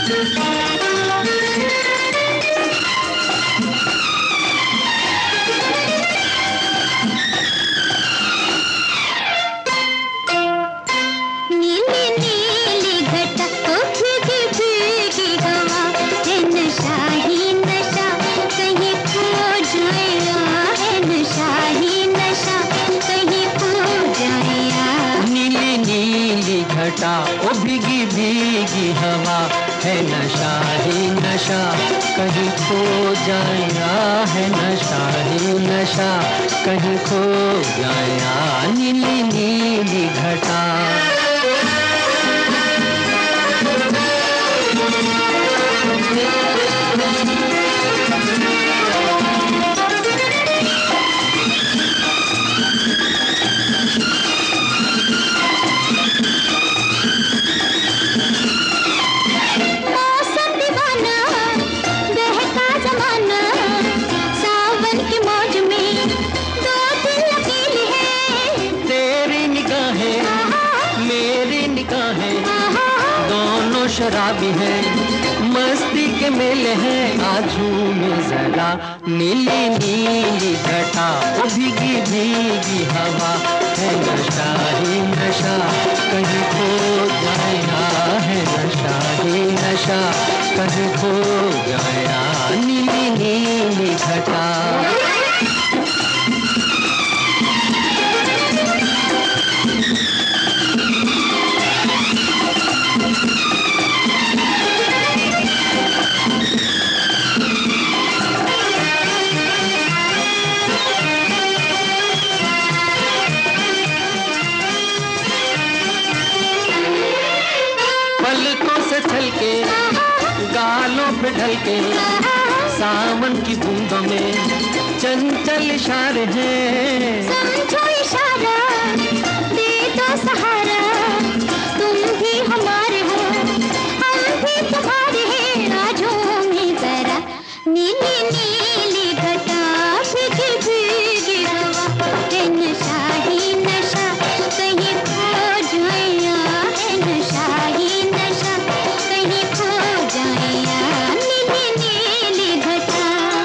ओ भीगी भीगी हवा है नशा ही नशा, कहीं खो जाया है नशा ही नशा, कहीं खो जाया। नीली नीली घटा शराबी है, मस्ती के मेले हैं, आजू में जरा। नीली नीली घटा ओ भीगी भीगी हवा है नशा ही नशा, कहीं खो जाया है नशा ही नशा, कहीं खो जाया। नीली नीली घटा पलकों से छलके गालों पे ढलके, सावन की बूंदों में चंचल इशारे हैं। समझो इशारा, दे दो सहारा, तुम भी हमारे हो, हम भी तुम्हारे हैं। आजू में जरा नीली नीली घटा भीगी भीगी हवा है नशा ही नशा, कहीं खो जाया है नशा ही नशा, कहीं खो जाया। नीली नीली घटा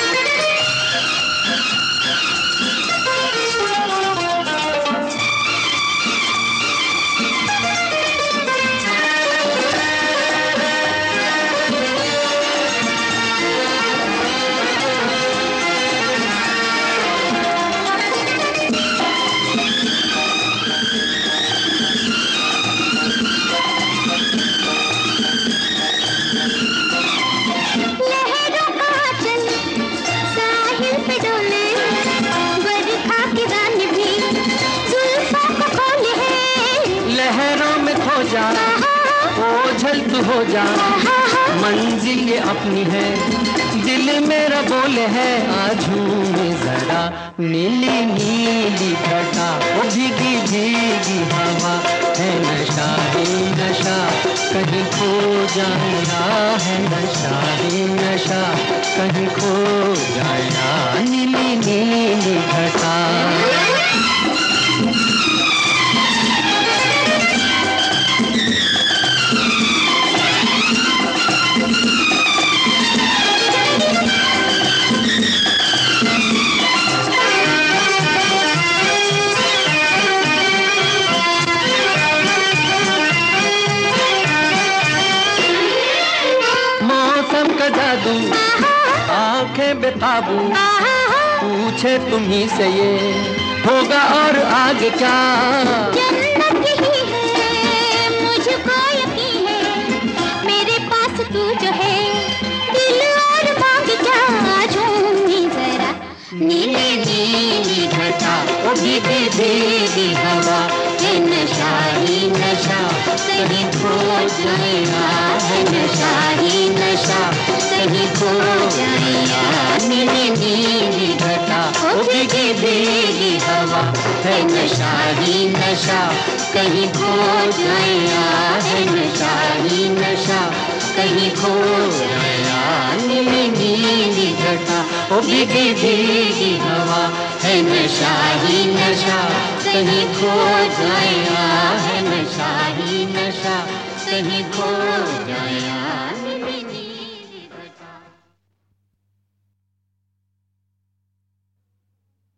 ओझल तू हो जा, मंजिल ये अपनी है, दिल मेरा बोले है आजू में जरा। नीली नीली घटा ओ भीगी भीगी हवा है नशा ही नशा, कहीं खो जाया है नशा ही नशा, कहीं खो जाया। नीली नीली घटा जादू, आंखें बेकाबू, पूछे तुम्ही से ये होगा और आगे क्या। जन्नत ही है मुझको यकीन है, मेरे पास तू जो है, दिल और मांग क्या। झूमी जरा नीली नीली घटा ओ भीगी भीगी हवा है नशा ही नशा, कहीं खो जाया है नशा ही नशा, कहीं खो जाया। नीली नीली घटा ओ भीगी भीगी हवा है नशा ही नशा, कहीं खो जाया है नशा ही नशा, कहीं खो जाया। नीली नीली घटा ओ भीगी भीगी हवा है नशा ही नशा, कहीं खो जाया है नशा ही नशा, कहीं खो जाया।